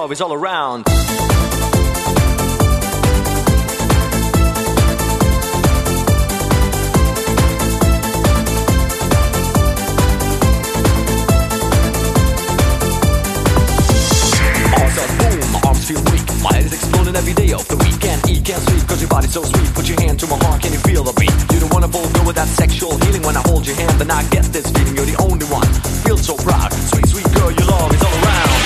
love is all around. Feel weak, my head is exploding every day of the week. Can't eat, can't sleep, cause your body's so sweet. Put your hand to my heart, can you feel the beat? You're the wonderful girl with that sexual healing. When I hold your hand, then I get this feeling. You're the only one, feel so proud. Sweet, sweet girl, your love is all around.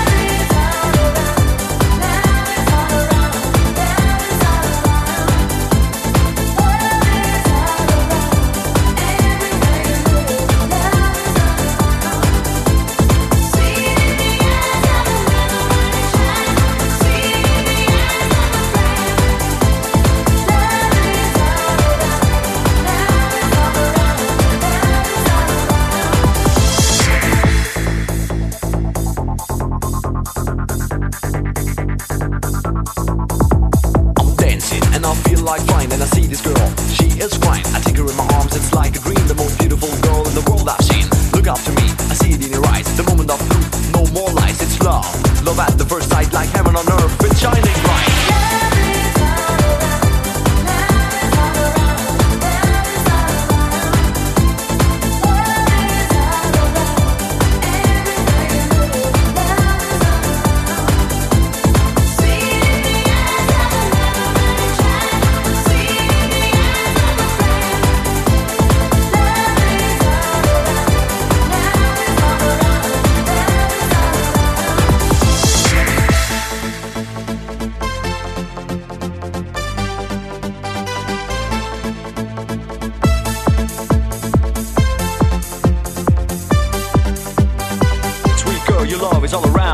Like fine, and I see this girl, she is fine. I take her in my arms, it's like a dream. The most beautiful girl in the world I've seen. Look up to me, I see it in your eyes. The moment of truth, no more lies. It's love, love at the first sight. Like heaven on earth, it's shining bright. Your love is all around.